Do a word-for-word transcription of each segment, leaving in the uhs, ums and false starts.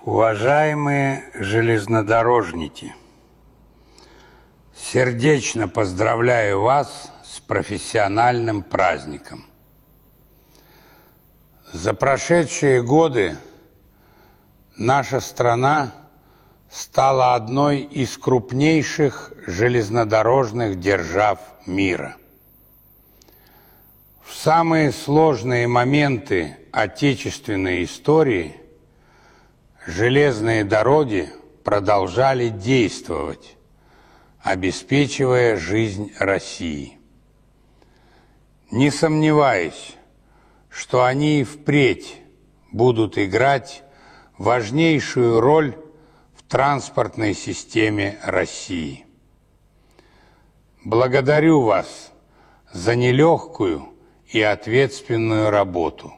Уважаемые железнодорожники, сердечно поздравляю вас с профессиональным праздником. За прошедшие годы наша страна стала одной из крупнейших железнодорожных держав мира. В самые сложные моменты отечественной истории железные дороги продолжали действовать, обеспечивая жизнь России. Не сомневаюсь, что они и впредь будут играть важнейшую роль в транспортной системе России. Благодарю вас за нелегкую и ответственную работу.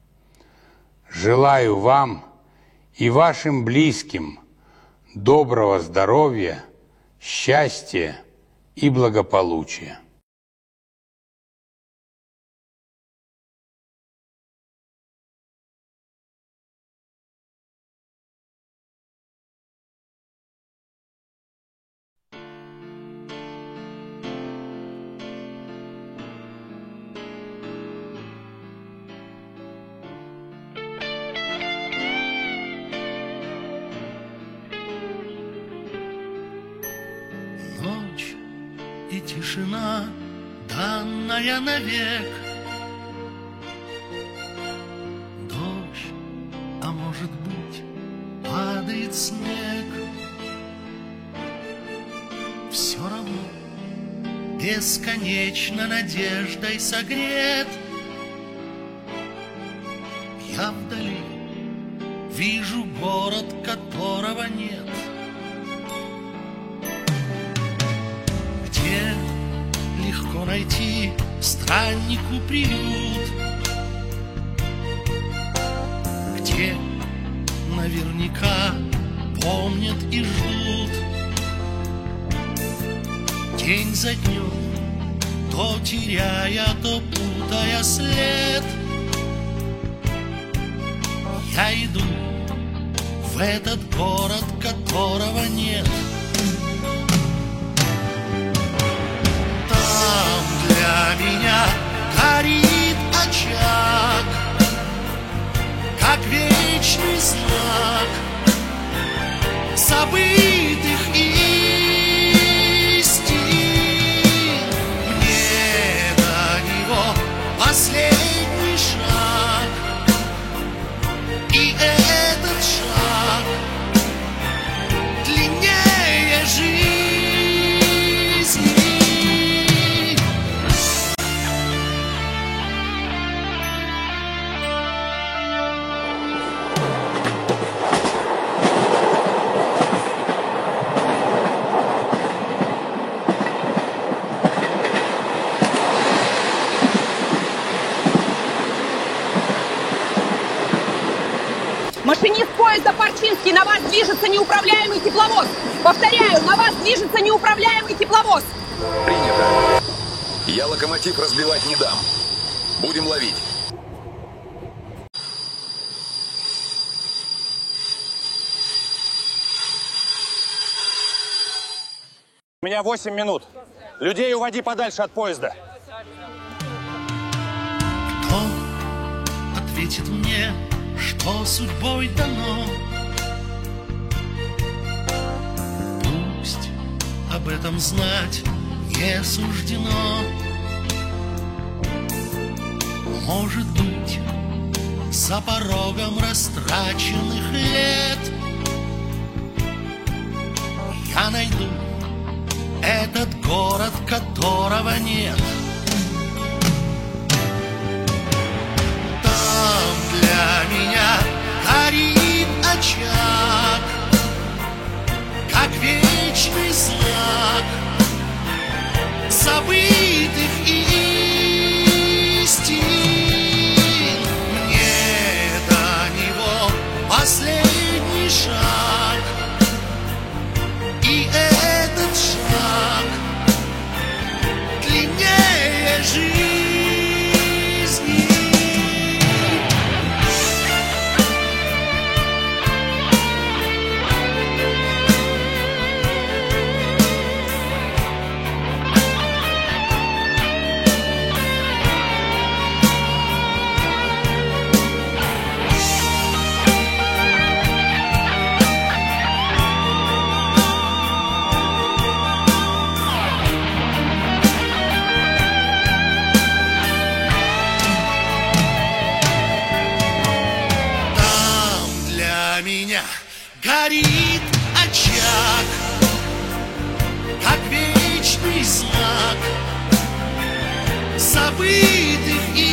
Желаю вам и вашим близким доброго здоровья, счастья и благополучия. И тишина, данная навек. Дождь, а может быть, падает снег. Все равно бесконечно надеждой согрет. Я вдали вижу город, которого нет. Легко найти страннику приют, где наверняка помнят и ждут. День за днем, то теряя, то путая след, я иду в этот город, которого нет. Для меня горит очаг, как вечный знак забытых истин. Мне до него последний шаг, и этот шаг длиннее жизни. Машинист поезда Парчинский, на вас движется неуправляемый тепловоз. Повторяю, на вас движется неуправляемый тепловоз. Принято. Я локомотив разбивать не дам. Будем ловить. У меня восемь минут. Людей уводи подальше от поезда. Кто ответит мне, что судьбой дано? Пусть об этом знать не суждено. Может быть, за порогом растраченных лет я найду этот город, которого нет. Там для меня горит очаг, как вечный знак забытых истин. Мне до него последний шаг, и этот шаг длиннее жизни. меня горит очаг, как вечный знак забытых и